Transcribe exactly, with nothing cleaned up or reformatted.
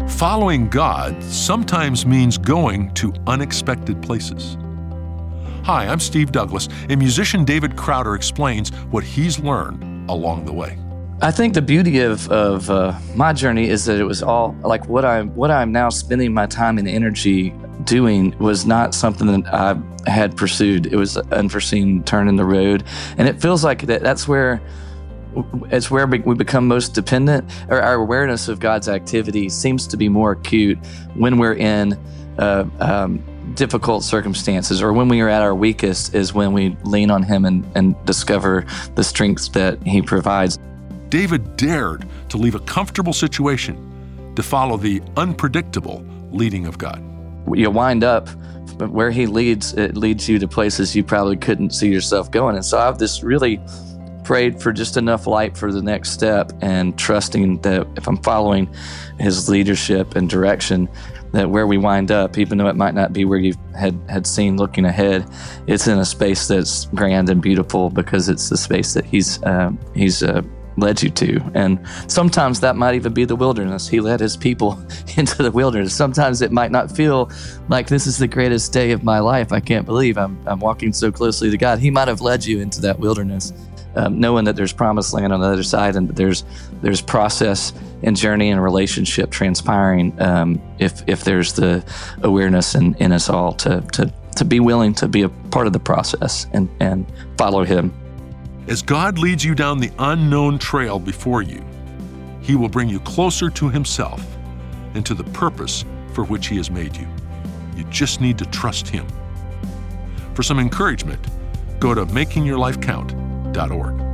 Following God sometimes means going to unexpected places. Hi, I'm Steve Douglas, and musician David Crowder explains what he's learned along the way. I think the beauty of, of uh, my journey is that it was all like what I'm what I'm now spending my time and energy doing was not something that I had pursued. It was an unforeseen turn in the road, and it feels like that that's where it's where we become most dependent. Or our awareness of God's activity seems to be more acute when we're in uh, um, difficult circumstances, or when we are at our weakest is when we lean on Him and, and discover the strength that He provides. David dared to leave a comfortable situation to follow the unpredictable leading of God. You wind up where He leads, it leads you to places you probably couldn't see yourself going. And so I've just really prayed for just enough light for the next step, and trusting that if I'm following His leadership and direction, that where we wind up, even though it might not be where you had, had seen looking ahead, it's in a space that's grand and beautiful because it's the space that He's uh, He's uh, led you to. And sometimes that might even be the wilderness. He led His people into the wilderness. Sometimes it might not feel like this is the greatest day of my life. I can't believe I'm, I'm walking so closely to God. He might have led you into that wilderness, um, knowing that there's promised land on the other side, and that there's there's process and journey and relationship transpiring um, if if there's the awareness in, in us all to, to, to be willing to be a part of the process and, and follow Him. As God leads you down the unknown trail before you, He will bring you closer to Himself and to the purpose for which He has made you. You just need to trust Him. For some encouragement, go to making your life count dot org.